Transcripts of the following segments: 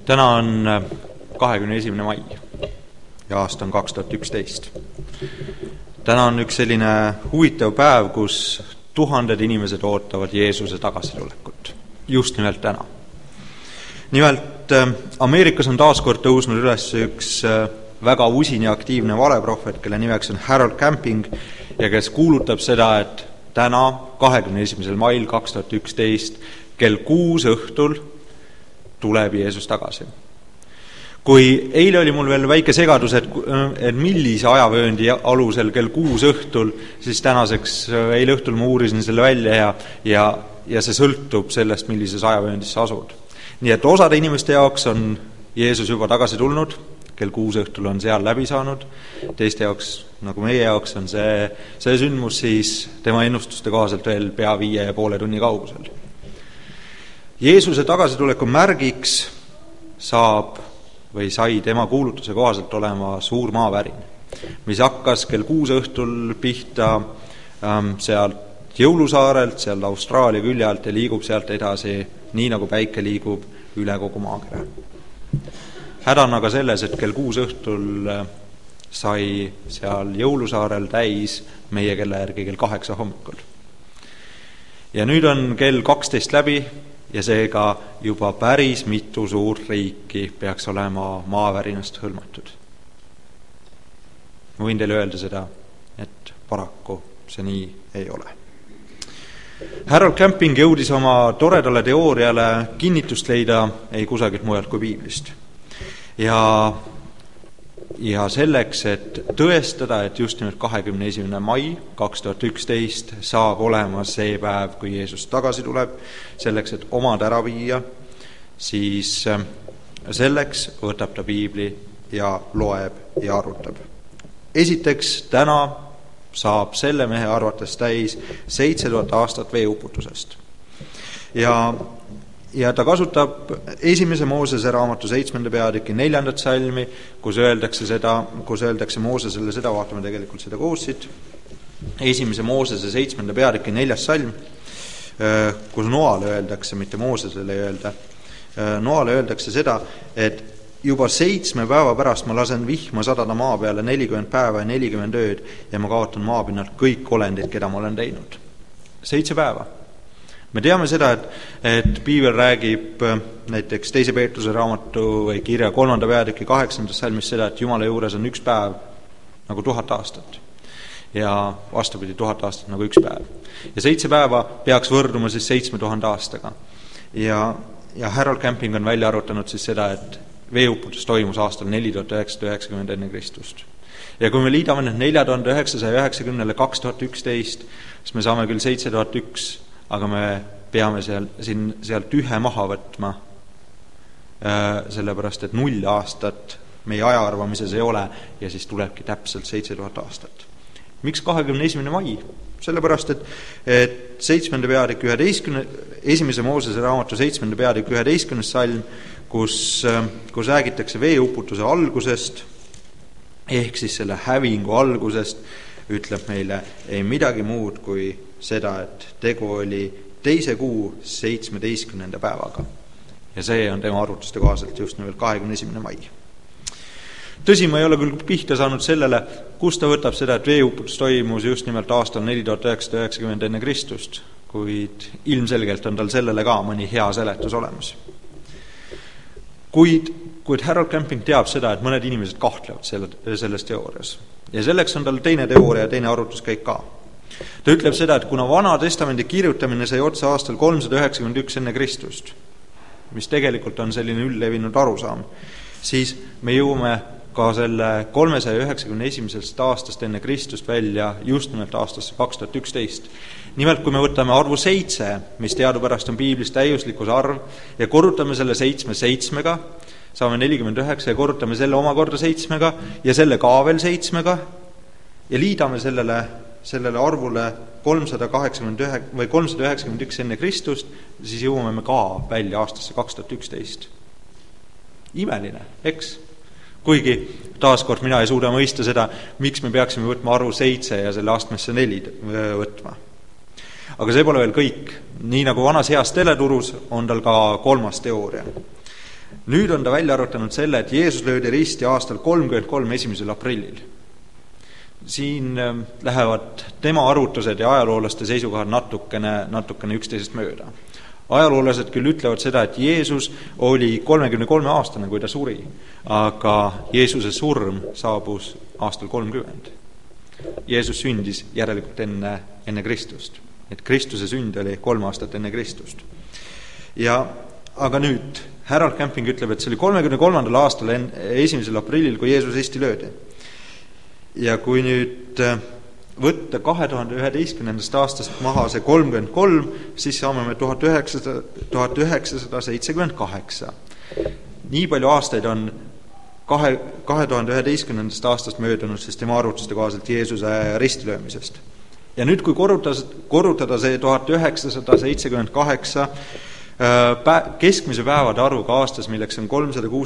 Täna on 21. mai ja aasta on 2011. Täna on üks selline huvitav päev, kus tuhanded inimesed ootavad Jeesuse tagasitulekut. Just nimelt täna. Nimelt Ameerikas on taaskord tõusnud üles üks väga usin ja aktiivne valeprohvet, kelle nimeks on Harold Camping ja kes kuulutab seda, et täna 21. mail 2011 kell 6 õhtul tuleb Jeesus tagasi. Kui eile oli mul veel väike segadus, et millise ajavööndi alusel kell 6 õhtul, siis tänaseks eile õhtul ma uurisin selle välja ja see sõltub sellest, millises ajavööndis sa asud. Nii et osade inimeste jaoks on Jeesus juba tagasi tulnud, kell 6 õhtul on seal läbi saanud, teiste jaoks, nagu meie jaoks, on see sündmus siis tema ennustuste kohaselt veel pea 5,5 tunni kaugusel. Jeesuse tagasituleku märgiks sai tema kuulutuse kohaselt olema suur maavärin, mis hakkas kell 6 õhtul pihta sealt jõulusaarelt, sealt Austraalia külje alt ja liigub sealt edasi, nii nagu päike liigub üle kogu maakera. Häda on aga selles, et kell 6 õhtul sai seal jõulusaarel täis meie kella järgi kell 8 hommikul. Ja nüüd on kell 12 läbi ja seega juba päris mitu suurt riiki peaks olema maavärinast hõlmatud. Ma võin teile öelda seda, et paraku see nii ei ole. Harold Camping jõudis oma toredale teooriale kinnitust leida ei kusagilt mujalt kui Piiblist. Ja selleks, et tõestada, et just nimelt 21. mai 2011 saab olema see päev, kui Jeesus tagasi tuleb, selleks, et omad ära viia, siis selleks võtab ta piibli ja loeb ja arutab. Esiteks, täna saab selle mehe arvates täis 7000 aastat veeuputusest. Ja ta kasutab 1. Moosese raamatu 7. peatüki 4. salmi, kus öeldakse Moosesele seda, vaatame tegelikult seda koos siit, 1. Moosese 7. peatüki 4. salm, kus Noale öeldakse, mitte Moosesele ei öelda, Noale öeldakse seda, et juba 7 päeva pärast ma lasen vihma sadada maa peale 40 päeva ja 40 ööd ja ma kaotan maapinnalt kõik olendid, keda ma olen teinud. 7 päeva. Me teame seda, et Piibel räägib näiteks 2. Peetruse raamatu või kirja 3. peatüki 8. salmis seda, et Jumala juures on üks päev nagu 1000 aastat ja vastupidi 1000 aastat nagu üks päev. Ja 7 päeva peaks võrduma siis 7000 aastaga. Ja Harold Camping on välja arvutanud siis seda, et veeuputus toimus aastal 4990 enne Kristust. Ja kui me liidame need 4990 2011, siis me saame küll 7001, aga me peame sealt ühe maha võtma, sellepärast, et 0 aastat meie ajaarvamises ei ole ja siis tulebki täpselt 7000 aastat. Miks 21. mai? Sellepärast, et 7. peatükk 1. Moosese raamatu 7. peatükk 11. salm, kus räägitakse veeuputuse algusest, ehk siis selle hävingu algusest, ütleb meile ei midagi muud kui seda, et tegu oli 2. kuu 17. päevaga. Ja see on tema arvutuste kohaselt just nimelt 21. mai. Tõsi, ma ei ole küll pihta saanud sellele, kus ta võtab seda, et veeuputus toimus just nimelt aastal 4990 enne Kristust, kuid ilmselgelt on tal sellele ka mõni hea seletus olemas. Kuid Harold Camping teab seda, et mõned inimesed kahtlevad selles teoorias. Ja selleks on tal teine teooria ja teine arvutuskäik ka. Ta ütleb seda, et kuna Vana Testamendi kirjutamine sai otsa aastal 391 enne Kristust, mis tegelikult on selline üldlevinud arusaam, siis me jõuame ka selle 391. aastast enne Kristust välja just nimelt aastasse 2011. Nimelt, kui me võtame arvu 7, mis teadupärast on Piiblis täiuslikkuse arv, ja korrutame selle 7-ga, saame 49 ja korrutame selle omakorda 7-ga ja selle ka veel 7-ga ja liidame sellele arvule 389 või 391 enne Kristust, siis jõuame me ka välja aastasse 2011. Imeline, eks? Kuigi taaskord mina ei suuda mõista seda, miks me peaksime võtma arvu 7 ja selle astmesse 4 võtma. Aga see pole veel kõik. Nii nagu vanas heas teleturus on tal ka kolmas teooria. Nüüd on ta välja arvutanud selle, et Jeesus löödi risti aastal 33 1. aprillil. Siin lähevad tema arvutused ja ajaloolaste seisukohad natukene üksteisest mööda. Ajaloolased küll ütlevad seda, et Jeesus oli 33-aastane, kui ta suri, aga Jeesuse surm saabus aastal 30. Jeesus sündis järelikult enne Kristust. Et Kristuse sünd oli 3 aastat enne Kristust. Aga nüüd, Harold Camping ütleb, et see oli 33. aastal 1. aprillil, kui Jeesus risti löödi. Ja kui nüüd võtta 2011. aastast maha see 33, siis saame me 1978. Nii palju aastaid on 2011. aastast möödunud, sest tema arvutuste kohaselt Jeesuse ristilöömisest. Ja nüüd, kui korrutada see 1978 keskmise päevade arvuga aastas, milleks on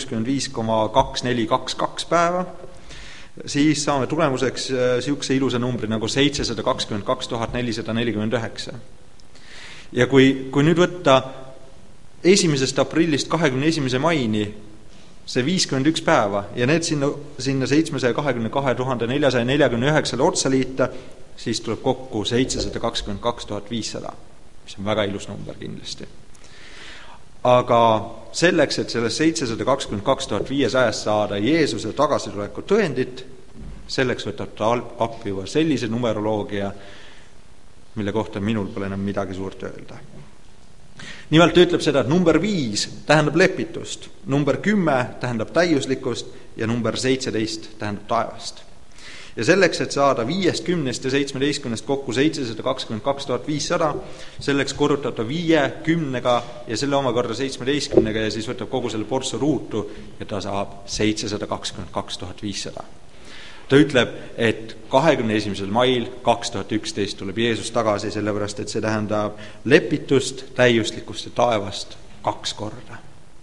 365,2422 päeva, siis saame tulemuseks siukse ilusa numbri nagu 722 449. Ja kui nüüd võtta 1. aprillist 21. maini see 51 päeva ja need sinna 722 449 otsa liita, siis tuleb kokku 722 500, mis on väga ilus number kindlasti. Aga selleks, et sellest 722 500 saada Jeesuse tagasituleku tõendit, selleks võtab ta appi juba sellise numeroloogia, mille kohta minul pole enam midagi suurt öelda. Nimelt ütleb seda, et number 5 tähendab lepitust, number 10 tähendab täiuslikkust ja number 17 tähendab taevast. Ja selleks, et saada 5, 10 ja 17 kokku 722 500, selleks korrutab ta 5, 10 ja selle omakorda 17 ja siis võtab kogu selle portsu ruutu ja ta saab 722 500. Ta ütleb, et 21. mail 2011 tuleb Jeesus tagasi, sellepärast, et see tähendab lepitust, täiuslikkust ja taevast 2 korda.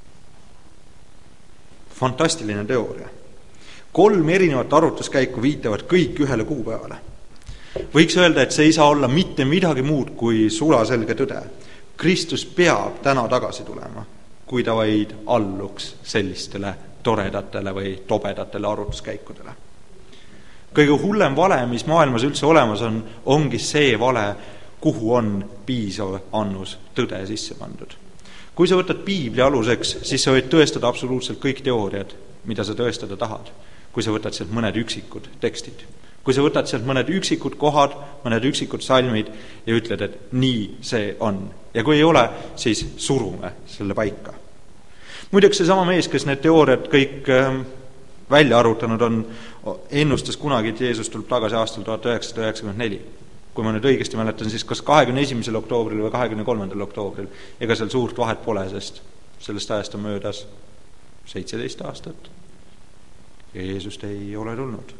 Fantastiline teooria. 3 erinevat arvutuskäiku viitavad kõik ühele kuupäevale. Võiks öelda, et see ei saa olla mitte midagi muud kui sulaselge tõde. Kristus peab täna tagasi tulema, kui ta vaid alluks sellistele toredatele või tobedatele arvutuskäikudele. Kõige hullem vale, mis maailmas üldse olemas on, ongi see vale, kuhu on piisav annus tõde sisse pandud. Kui sa võtad Piibli aluseks, siis sa võid tõestada absoluutselt kõik teooriad, mida sa tõestada tahad. Kui sa võtad sealt mõned üksikud tekstid. Kui sa võtad sealt mõned üksikud kohad, mõned üksikud salmid ja ütled, et nii see on. Ja kui ei ole, siis surume selle paika. Muideks see sama mees, kes need teooriad kõik välja arvutanud on, ennustas kunagi, et Jeesus tuleb tagasi aastal 1994. Kui ma nüüd õigesti mäletan, siis kas 21. oktoobril või 23. oktoobril. Ega seal suurt vahet pole, sest sellest ajast on möödas 17 aastat. Ja Jeesust ei ole tulnud.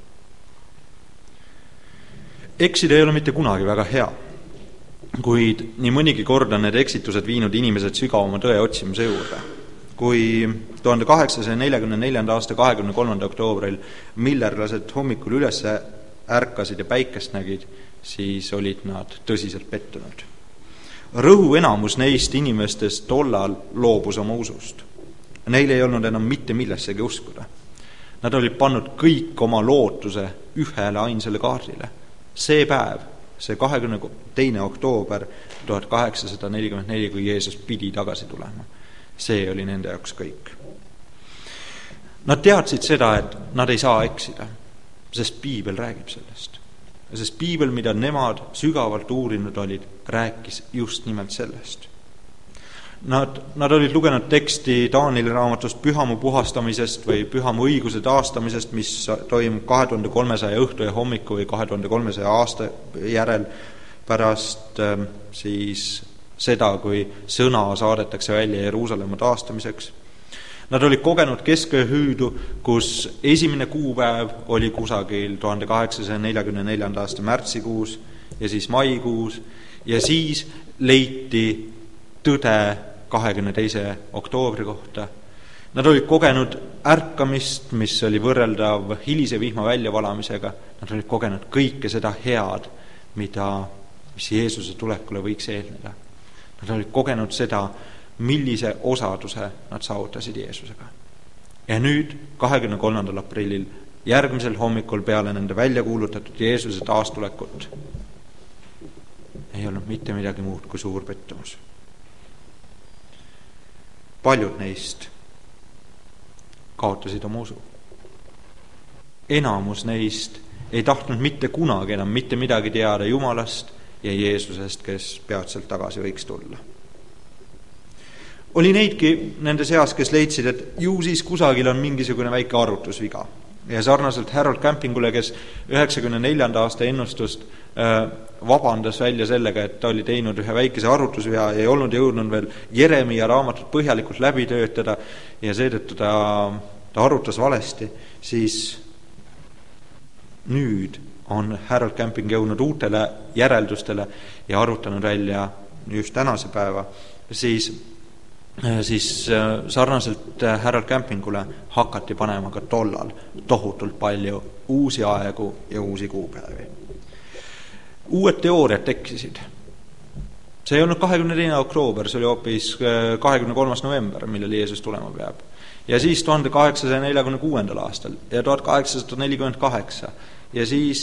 Eksida ei ole mitte kunagi väga hea, kuid nii mõnigi kord on need eksitused viinud inimesed sügavama tõe otsimise juurde. Kui 1844. aasta 23. oktoobril millerlased hommikul üles ärkasid ja päikest nägid, siis olid nad tõsiselt pettunud. Rõhu enamus neist inimestest tollal loobus oma usust. Neil ei olnud enam mitte millessegi uskuda. Nad olid pannud kõik oma lootuse ühele ainsale kaardile. See päev, see 22. oktoober 1844, kui Jeesus pidi tagasi tulema, see oli nende jaoks kõik. Nad teadsid seda, et nad ei saa eksida, sest Piibel räägib sellest. Sest Piibel, mida nemad sügavalt uurinud olid, rääkis just nimelt sellest. Nad olid lugenud teksti Taanili raamatust pühamu puhastamisest või pühamu õiguse taastamisest, mis toimub 2300 õhtu ja hommiku või 2300 aasta järel pärast siis seda, kui sõna saadetakse välja Jeruusalemma taastamiseks. Nad olid kogenud keskööhüüdu, kus esimene kuupäev oli kusagil 1844. aasta märtsikuus ja siis maikuus ja siis leiti tõde 22. oktoobri kohta. Nad olid kogenud ärkamist, mis oli võrreldav hilise vihma väljavalamisega. Nad olid kogenud kõike seda head, mis Jeesuse tulekule võiks eelneda. Nad olid kogenud seda, millise osaduse nad saavutasid Jeesusega. Ja nüüd 23. aprillil, järgmisel hommikul peale nende välja kuulutatud Jeesuse taastulekut ei olnud mitte midagi muud kui suur pettumus. Paljud neist kaotasid oma usu. Enamus neist ei tahtnud mitte kunagi enam mitte midagi teada Jumalast ja Jeesusest, kes peatselt tagasi võiks tulla. Oli neidki nende seas, kes leidsid, et ju siis kusagil on mingisugune väike arvutusviga. Ja sarnaselt Harold Campingule, kes 94. aasta ennustust vabandas välja sellega, et ta oli teinud ühe väikese arvutusvea ja ei olnud jõudnud veel Jeremia raamatut põhjalikult läbi töötada ja seetõttu ta arvutas valesti, siis nüüd on Harold Camping jõudnud uutele järeldustele ja arvutanud välja just tänase päeva, siis sarnaselt Harold Campingule hakati panema ka tollal tohutult palju uusi aegu ja uusi kuupäevi. Uued teooriad tekkisid. See ei olnud 24. oktoober, see oli hoopis 23. november, millel Jeesus tulema peab. Ja siis 1846. aastal ja 1848 ja siis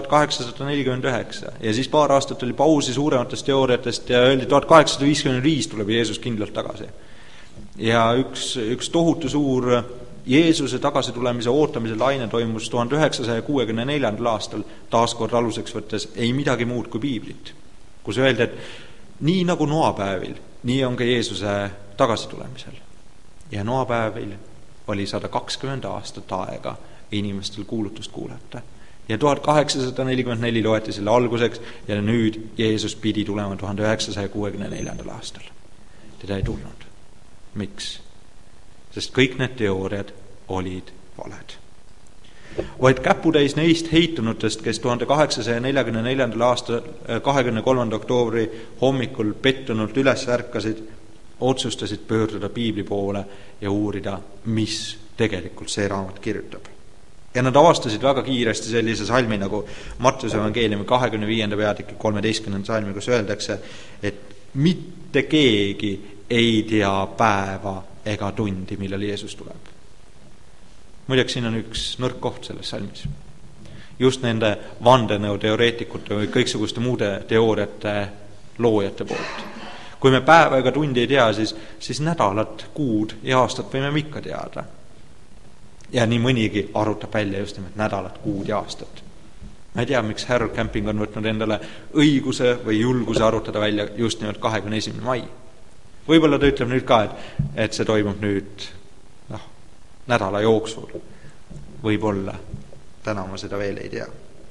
1849 ja siis paar aastat oli pausi suurematest teooriatest ja öeldi 1855 tuleb Jeesus kindlalt tagasi. Ja üks tohutu suur Jeesuse tagasi tulemise ootamise laine toimus 1964. aastal taaskord aluseks võttes ei midagi muud kui piiblit, kus öeldi, et nii nagu noapäevil, nii on ka Jeesuse tagasi tulemisel. Ja noapäevil oli 120 aastat aega inimestel kuulutust kuulata. Ja 1844 loeti selle alguseks ja nüüd Jeesus pidi tulema 1964. aastal. Teda ei tulnud. Miks? Sest kõik need teooriad olid valed. Vaid käputäis neist heitunutest, kes 1844. aasta 23. oktoobri hommikul pettunult üles ärkasid, otsustasid pöörduda piibli poole ja uurida, mis tegelikult see raamat kirjutab. Ja nad avastasid väga kiiresti sellise salmi nagu Martuse evangeeliumi 25. peatüki 13. salmi, kus öeldakse, et mitte keegi ei tea päeva ega tundi, millal Jeesus tuleb. Muideks siin on üks nõrk koht selles salmis. Just nende vandenõu teoreetikute või kõiksuguste muude teooriate loojate poolt. Kui me päeva ega tundi ei tea, siis nädalat, kuud ja aastat võime ikka teada. Ja nii mõnigi arutab välja just nimelt nädalat, kuud ja aastat. Ma ei tea, miks Harold Camping on võtnud endale õiguse või julguse arutada välja just nimelt 21. mai. Võib-olla ta ütleb nüüd ka, et see toimub nüüd nädala jooksul. Võib-olla. Täna ma seda veel ei tea.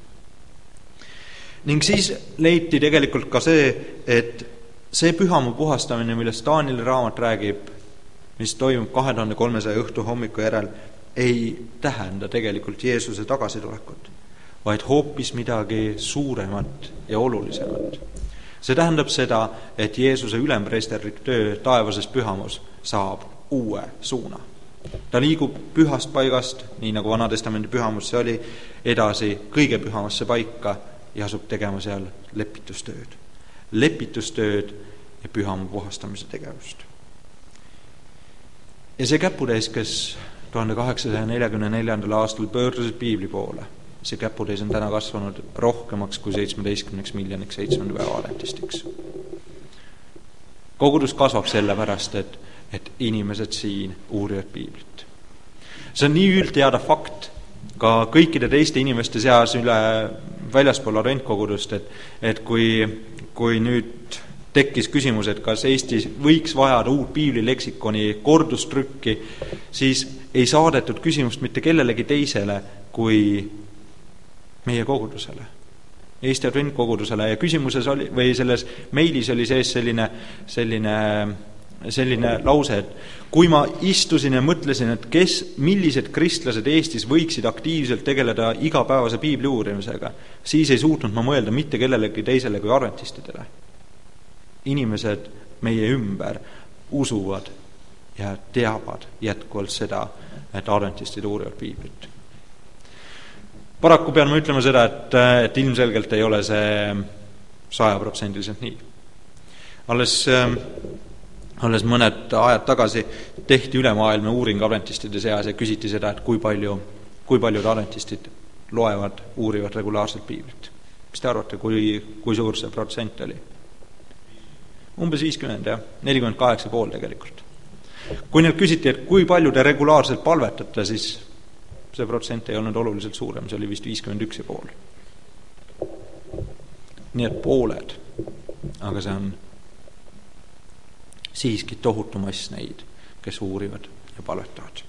Ning siis leiti tegelikult ka see, et see pühamu puhastamine, millest Danieli raamat räägib, mis toimub 2300 õhtu hommiku järel, ei tähenda tegelikult Jeesuse tagasitulekut, vaid hoopis midagi suuremat ja olulisemat. See tähendab seda, et Jeesuse ülempreesterlik töö taevases pühamus saab uue suuna. Ta liigub pühast paigast, nii nagu Vanatestamendi pühamus see oli, edasi kõige pühamasse paika ja asub tegema seal lepitustööd. Lepitustööd ja pühamu puhastamise tegevust. Ja see käputäis, kes 1844. aastal pöördusid piibli poole, see käputäis on täna kasvanud rohkemaks kui 17 miljoniks 7. päeva adventistiks. Kogudus kasvab sellepärast, et inimesed siin uurivad piiblit. See on nii üldteada fakt ka kõikide teiste inimeste seas üle väljaspool adventkogudust, et kui nüüd tekkis küsimus, et kas Eestis võiks vajada uut piiblileksikoni kordustrükki, siis ei saadetud küsimust mitte kellelegi teisele kui meie kogudusele, Eesti adventkogudusele. Ja küsimuses oli, või selles meilis oli sees selline lause, et kui ma istusin ja mõtlesin, et millised kristlased Eestis võiksid aktiivselt tegeleda igapäevase piibli uurimisega, siis ei suutnud ma mõelda mitte kellelegi teisele kui adventistidele. Inimesed meie ümber usuvad ja teavad jätkuvalt seda, et adventistid uurivad piiblit. Paraku pean ma ütlema seda, et ilmselgelt ei ole see 100% nii. Alles alles mõned ajad tagasi tehti ülemaailmne uuring adventistide seas ja küsiti seda, et kui paljud adventistid loevad, uurivad regulaarselt piiblit. Mis te arvate, kui suur see protsent oli? Umbes 50, jah, 48,5 tegelikult. Kui nüüd küsiti, et kui palju te regulaarselt palvetate, siis see protsent ei olnud oluliselt suurem, see oli vist 51,5. Nii et pooled, aga see on siiski tohutu mass neid, kes uurivad ja palvetavad.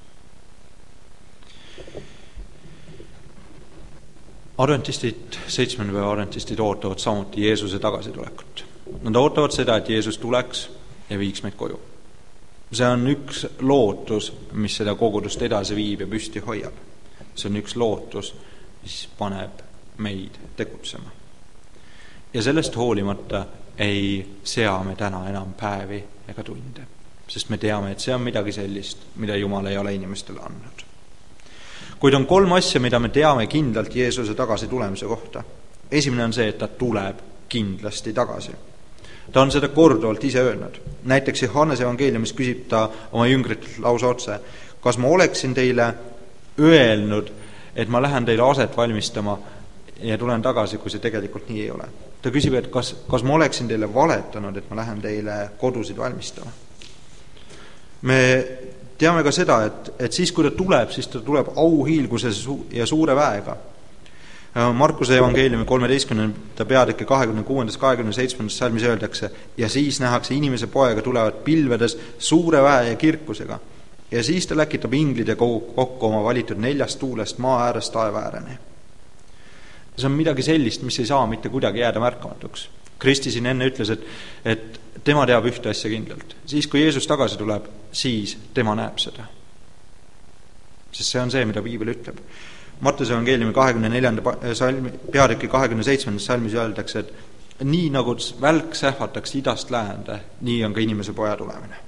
Adventistid, 7. päeva adventistid ootavad samuti Jeesuse tagasitulekut. Nad ootavad seda, et Jeesus tuleks ja viiks meid koju. See on üks lootus, mis seda kogudust edasi viib ja püsti hoiab. See on üks lootus, mis paneb meid tegutsema. Ja sellest hoolimata ei sea me täna enam päevi ega tunde, sest me teame, et see on midagi sellist, mida Jumal ei ole inimestele andnud. Kuid on 3 asja, mida me teame kindlalt Jeesuse tagasi tulemise kohta. Esimene on see, et ta tuleb kindlasti tagasi. Ta on seda korduvalt ise öelnud. Näiteks Johannese evangeeliumis küsib ta oma jüngritelt lausa otse, kas ma oleksin teile öelnud, et ma lähen teile aset valmistama ja tulen tagasi, kui see tegelikult nii ei ole. Ta küsib, et kas ma oleksin teile valetanud, et ma lähen teile kodusid valmistama. Me teame ka seda, et siis, kui ta tuleb, siis ta tuleb auhiilguse ja suure väega. Markuse evangeeliumi 13. peatüki 26.–27. salmis öeldakse, ja siis nähakse inimese poega tulevad pilvedes suure väe ja kirkusega. Ja siis ta läkitab inglid ja kokku oma valitud 4 tuulest maa äärest taeva ääreni. See on midagi sellist, mis ei saa mitte kuidagi jääda märkamatuks. Kristi siin enne ütles, et tema teab ühte asja kindlalt. Siis, kui Jeesus tagasi tuleb, siis tema näeb seda. Sest see on see, mida piibel ütleb. Martuse evangeeliumi 24. peatüki 27. salmis öeldakse, et nii nagu välk sähvataks idast läände, nii on ka inimese poja tulemine.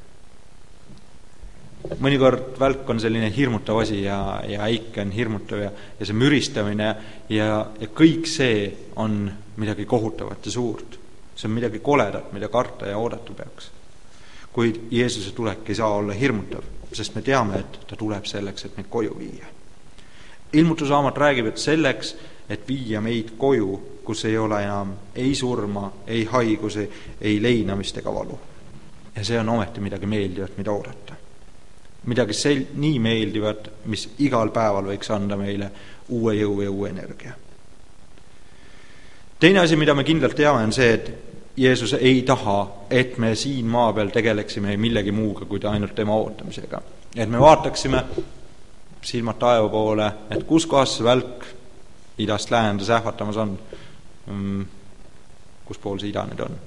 Mõnikord välk on selline hirmutav asi ja äike on hirmutav ja see müristamine ja kõik see on midagi kohutavat ja suurt. See on midagi koledat, mida karta ja oodata peaks. Kuid Jeesuse tulek ei saa olla hirmutav, sest me teame, et ta tuleb selleks, et meid koju viia. Ilmutusraamat räägib, et selleks, et viia meid koju, kus ei ole enam ei surma, ei haigusi, ei leinamist ega valu. Ja see on ometi midagi meeldivat, mida oodata. Midagi nii meeldivat, mis igal päeval võiks anda meile uue jõu ja uue energia. Teine asi, mida me kindlalt teame, on see, et Jeesus ei taha, et me siin maa peal tegeleksime millegi muuga, kui ainult tema ootamisega. Et me vaataksime silmad taeva poole, et kus kohas see välk idast läände sähvatamas on. Kus pool see ida nüüd on?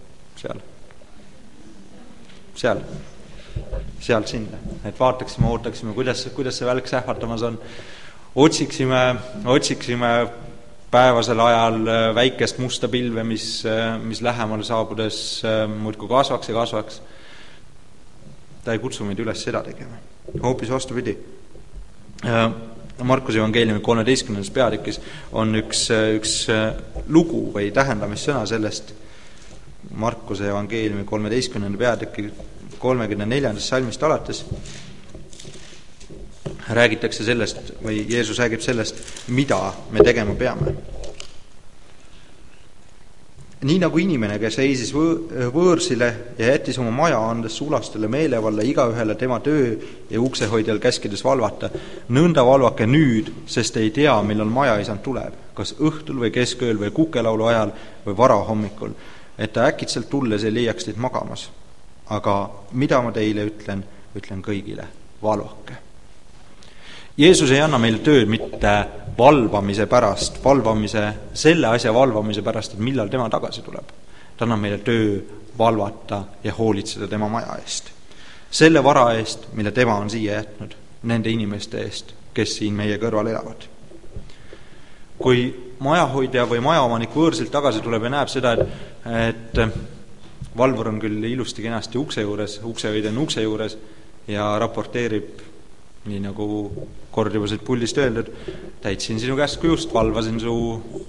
Sealt sinna. Et vaataksime, ootaksime, kuidas see välk sähvatamas on. Otsiksime päevasel ajal väikest musta pilve, mis lähemale saabudes muudkui kasvaks ja kasvaks. Ta ei kutsu meid üles seda tegema. Hoopis vastupidi. Markuse evangeeliumi 13. peatükis on üks lugu või tähendamissõna sellest. Markuse evangeeliumi 13. peatüki 34. salmist alates räägitakse sellest või Jeesus räägib sellest, mida me tegema peame. Nii nagu inimene, kes seisis võõrsile ja jättis oma maja andes sulastele meelevalla igaühele tema töö ja uksehoidjal käskides valvata, nõnda valvake nüüd, sest ei tea, millal majaisand tuleb, kas õhtul või keskööl või kukelaulu ajal või varahommikul, et ta äkitselt tulles ei leiaks teid magamas. Aga mida ma teile ütlen kõigile, valvake. Jeesus ei anna meile tööd mitte valvamise pärast, selle asja valvamise pärast, et millal tema tagasi tuleb. Ta annab meile töö valvata ja hoolitseda tema maja eest. Selle vara eest, mille tema on siia jätnud, nende inimeste eest, kes siin meie kõrval elavad. Kui majahoidja või majaomanik võõrsilt tagasi tuleb ja näeb seda, et valvur on küll ilusti kenasti uksehoidja on ukse juures ja raporteerib, nii nagu korduvused puldist öeldud, täitsin sinu käsku just, valvasin su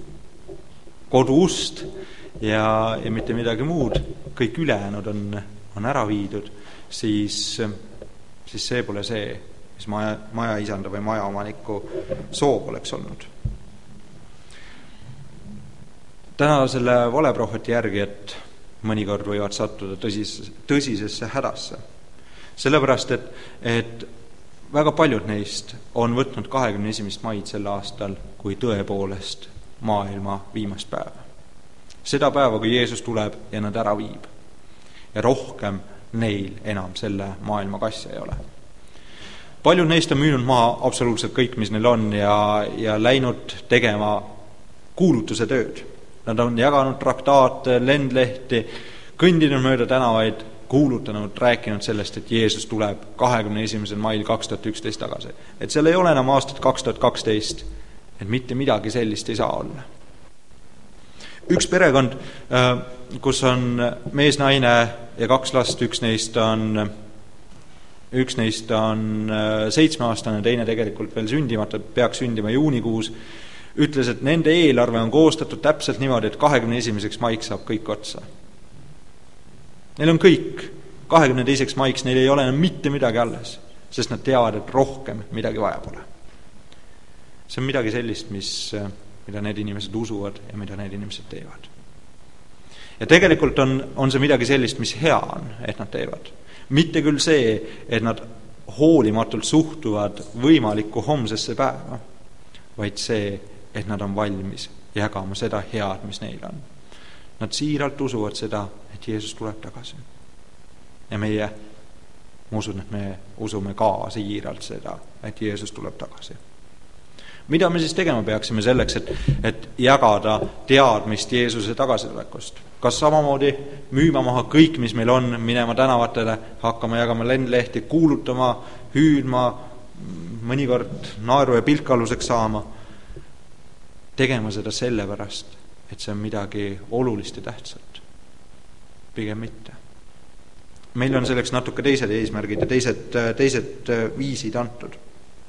kodu ust ja mitte midagi muud. Kõik ülejäänud on on ära viidud, siis see pole see, mis maja isanda või maja omaniku soov oleks olnud. Täna selle valeprohveti järgi, et mõnikord võivad sattuda tõsisesse hädasse. Sellepärast, et väga paljud neist on võtnud 21. maid sel aastal kui tõepoolest maailma viimast päeva. Seda päeva, kui Jeesus tuleb ja nad ära viib. Ja rohkem neil enam selle maailma kassi ei ole. Paljud neist on müünud maha absoluutselt kõik, mis neil on ja läinud tegema kuulutuse tööd. Nad on jaganud traktaate, lendlehti, kõndinud mööda tänavaid, kuulutanud, rääkinud sellest, et Jeesus tuleb 21. mail 2011 tagasi. Et seal ei ole enam aastat 2012, et mitte midagi sellist ei saa olla. Üks perekond, kus on mees, naine ja 2 last, üks neist on 7-aastane, teine tegelikult veel sündimata, peaks sündima juunikuus, ütles, et nende eelarve on koostatud täpselt niimoodi, et 21. maiks saab kõik otsa. Neil on kõik. 22. maiks neil ei ole enam mitte midagi alles, sest nad teavad, et rohkem midagi vaja pole. See on midagi sellist, mida need inimesed usuvad ja mida need inimesed teevad. Ja tegelikult on see midagi sellist, mis hea on, et nad teevad. Mitte küll see, et nad hoolimatult suhtuvad võimalikku homsesse päeva, vaid see, et nad on valmis jagama seda head, mis neil on. Nad siiralt usuvad seda, et Jeesus tuleb tagasi. Ja ma usun, et me usume ka siiralt seda, et Jeesus tuleb tagasi. Mida me siis tegema peaksime selleks, et jagada teadmist Jeesuse tagasilekust? Kas samamoodi müüma maha kõik, mis meil on, minema tänavatele, hakkama jagama lendlehti, kuulutama, hüüdma, mõnikord naeru ja pilkaluseks saama? Tegema seda sellepärast, et see on midagi olulist ja tähtsat. Pigem mitte. Meil on selleks natuke teised eesmärgid ja teised viisid antud.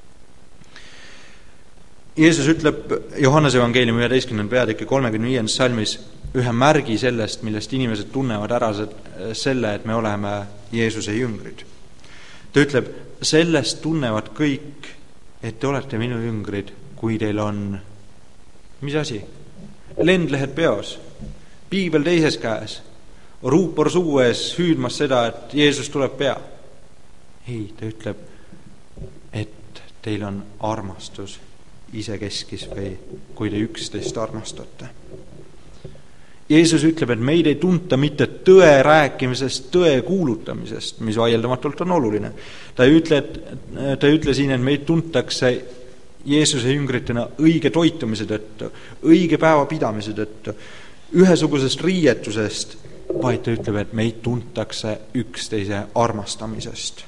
Jeesus ütleb Johannese evangeeliumi 11. peatüki 35. salmis ühe märgi sellest, millest inimesed tunnevad ära selle, et me oleme Jeesuse jüngrid. Ta ütleb, sellest tunnevad kõik, et te olete minu jüngrid, kui teil on, mis asi? Lendlehed peos, piibel teises käes, ruupor suu ees hüüdmas seda, et Jeesus tuleb pea. Ei, ta ütleb, et teil on armastus isekeskis või kui te üksteist armastate. Jeesus ütleb, et meid ei tunta mitte tõe rääkimisest, tõe kuulutamisest, mis vaieldamatult on oluline. Ta ei ütle siin, et meid tuntakse Jeesuse jüngritena õige toitumise tõttu, õige päeva pidamise tõttu, ühesugusest riietusest, vaid ta ütleb, et meid tuntakse üksteise armastamisest.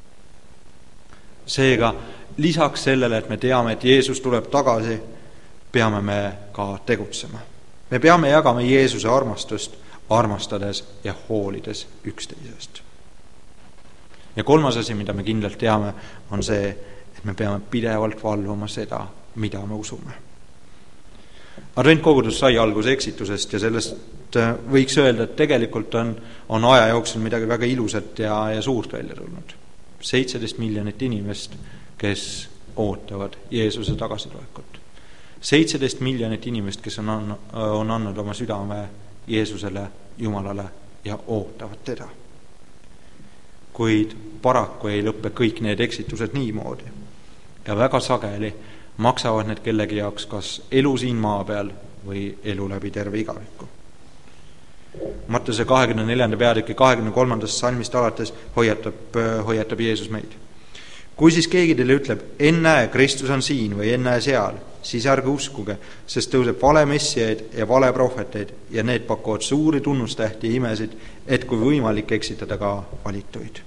Seega, lisaks sellele, et me teame, et Jeesus tuleb tagasi, peame me ka tegutsema. Me peame jagama Jeesuse armastust, armastades ja hoolides üksteisest. Ja 3. asi, mida me kindlalt teame, on see, et me peame pidevalt valvama seda, mida me usume. Adventkogudus sai alguse eksitusest ja sellest võiks öelda, et tegelikult on aja jooksul midagi väga ilusat ja suurt välja tulnud. 17 miljonit inimest, kes ootavad Jeesuse tagasitulekut. 17 miljonit inimest, kes on andnud oma südame Jeesusele, Jumalale ja ootavad teda. Kuid paraku ei lõppe kõik need eksitused niimoodi. Ja väga sageli maksavad need kellegi jaoks kas elu siin maa peal või elu läbi terve igaviku. Mattuse 24. peatüki 23. salmist alates hoiatab Jeesus meid. Kui siis keegi teile ütleb, ennäe, Kristus on siin või ennäe seal, siis ärge uskuge, sest tõuseb vale messiaid ja vale prohveteid ja need pakuvad suuri tunnustähti ja imesid, et kui võimalik eksitada ka valituid.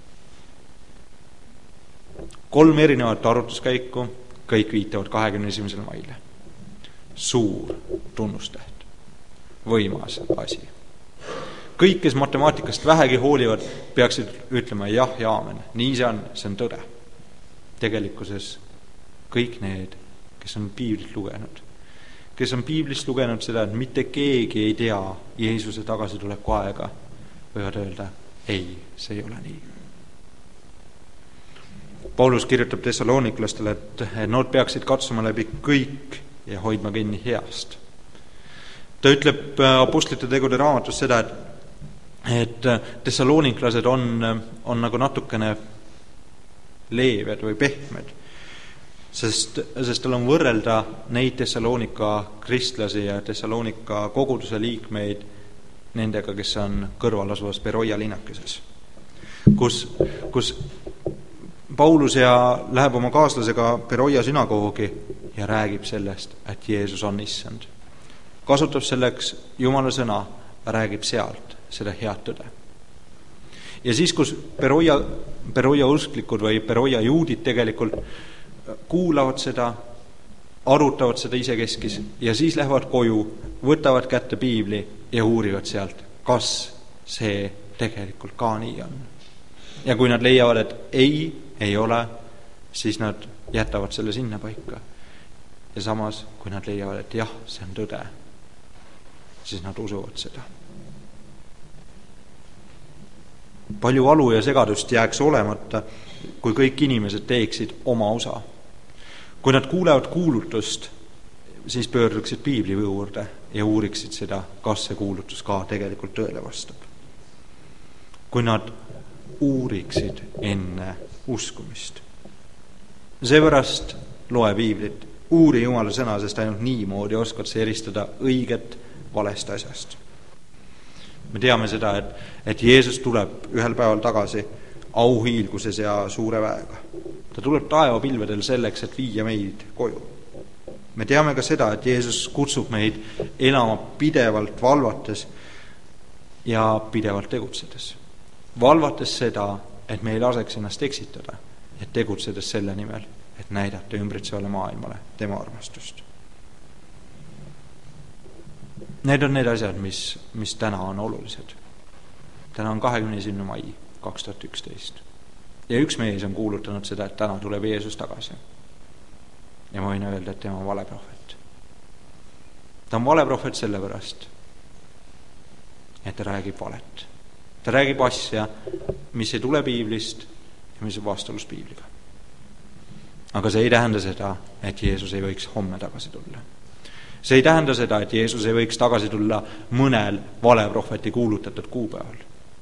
3 erinevat arvutuskäiku, kõik viitavad 21. maile. Suur tunnustäht, võimas asi. Kõik, kes matemaatikast vähegi hoolivad, peaksid ütlema jah ja aamen. Nii see on tõde. Tegelikkuses kõik need, kes on piiblit lugenud, kes on piiblist lugenud seda, et mitte keegi ei tea Jeesuse tagasituleku aega, võivad öelda, ei, see ei ole nii. Paulus kirjutab Thessaloniklastele, et nad peaksid katsuma läbi kõik ja hoidma kinni heast. Ta ütleb Apostlite tegude raamatus seda, et Thessaloniklased on nagu natukene leeved või pehmed, sest tal on võrrelda neid Thessalonika kristlasi ja Thessalonika koguduse liikmeid nendega, kes on kõrval asuvas Beroia linnakeses, kus Paulus läheb oma kaaslasega Beroia sünagoogi ja räägib sellest, et Jeesus on issand. Kasutab selleks Jumala sõna, räägib sealt seda head tõde. Ja siis, kus Beroia usklikud või Beroia juudid tegelikult kuulavad seda, arutavad seda isekeskis ja siis lähevad koju, võtavad kätte piibli ja uurivad sealt, kas see tegelikult ka nii on. Ja kui nad leiavad, et ei ole, siis nad jätavad selle sinna paika. Ja samas, kui nad leiavad, et jah, see on tõde, siis nad usuvad seda. Palju valu ja segadust jääks olemata, kui kõik inimesed teeksid oma osa. Kui nad kuulevad kuulutust, siis pöörduksid piibli juurde ja uuriksid seda, kas see kuulutus ka tegelikult tõele vastab. Kui nad uuriksid enne uskumist. Seepärast loe piiblit, uuri Jumala sõna, sest ainult niimoodi oskad sa eristada õiget valest asjast. Me teame seda, et Jeesus tuleb ühel päeval tagasi auhiilguses ja suure väega. Ta tuleb taevapilvedel selleks, et viia meid koju. Me teame ka seda, et Jeesus kutsub meid elama pidevalt valvates ja pidevalt tegutsedes. Valvates seda, et me ei laseks ennast eksitada, et tegutsedes selle nimel, et näidata ümbritsevale maailmale tema armastust. Need on need asjad, mis täna on olulised. Täna on 21. mai 2011. Ja üks mees on kuulutanud seda, et täna tuleb Jeesus tagasi. Ja ma võin öelda, et tema on valeprohvet. Ta on valeprohvet sellepärast, et ta räägib valet. Ta räägib asja, mis ei tule piiblist ja mis on vastuolus piibliga. Aga see ei tähenda seda, et Jeesus ei võiks homme tagasi tulla. See ei tähenda seda, et Jeesus ei võiks tagasi tulla mõnel valeprohveti kuulutatud kuupäeval.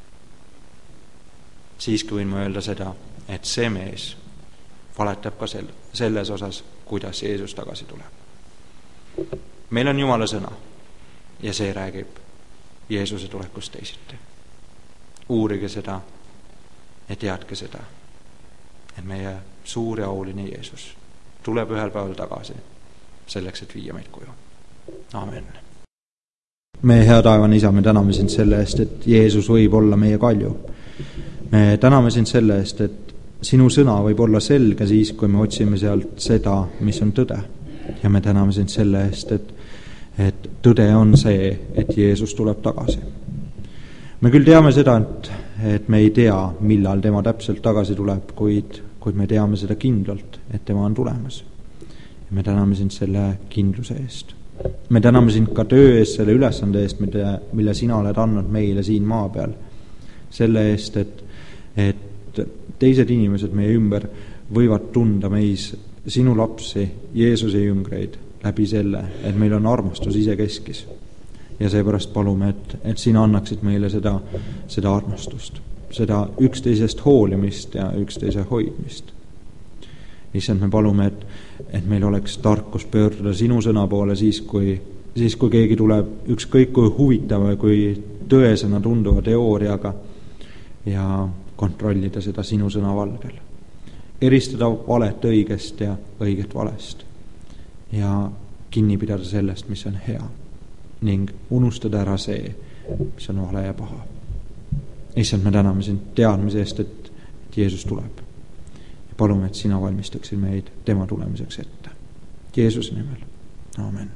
Siiski võin ma öelda seda, et see mees valetab ka selles osas, kuidas Jeesus tagasi tuleb. Meil on Jumala sõna ja see räägib Jeesuse tulekust teisiti. Uurige seda ja teadke seda, et meie suur ja auline Jeesus tuleb ühel päeval tagasi selleks, et viia meid koju. Amen. Meie hea taevane Isa, me täname sind selle eest, et Jeesus võib olla meie kalju. Me täname sind selle eest, et sinu sõna võib olla selge siis, kui me otsime sealt seda, mis on tõde. Ja me täname sind selle eest, et tõde on see, et Jeesus tuleb tagasi. Me küll teame seda, et me ei tea, millal tema täpselt tagasi tuleb, kuid me teame seda kindlalt, et tema on tulemas. Ja me täname sind selle kindluse eest. Me täname sind ka töö eest, selle ülesande eest, mille sina oled andnud meile siin maa peal. Selle eest, et teised inimesed meie ümber võivad tunda meis sinu lapsi, Jeesuse jüngreid, läbi selle, et meil on armastus isekeskis. Ja seepärast palume, et sina annaksid meile seda armastust, seda üksteisest hoolimist ja üksteise hoidmist. Issand, me palume, et meil oleks tarkus pöörduda sinu sõna poole siis, kui keegi tuleb ükskõik kui huvitava, kui tõesena tunduva teooriaga ja kontrollida seda sinu sõna valgel. Eristada valet õigest ja õiget valest ja kinni pidada sellest, mis on hea ning unustada ära see, mis on vale ja paha. Issand, me täname sind teadmise eest, et Jeesus tuleb. Ja palume, et sina valmistaksid meid tema tulemiseks ette. Jeesuse nimel. Amen.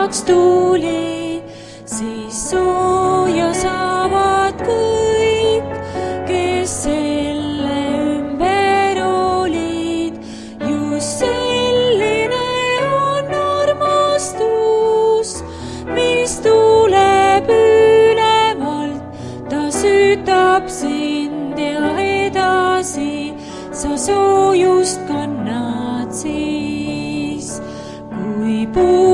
jaoks tuli, siis sooja saavad kõik, kes selle ümber olid. Just selline on armastus, mis tuleb ülevalt, ta süütab sind ja edasi sa soojust kannad siis, kui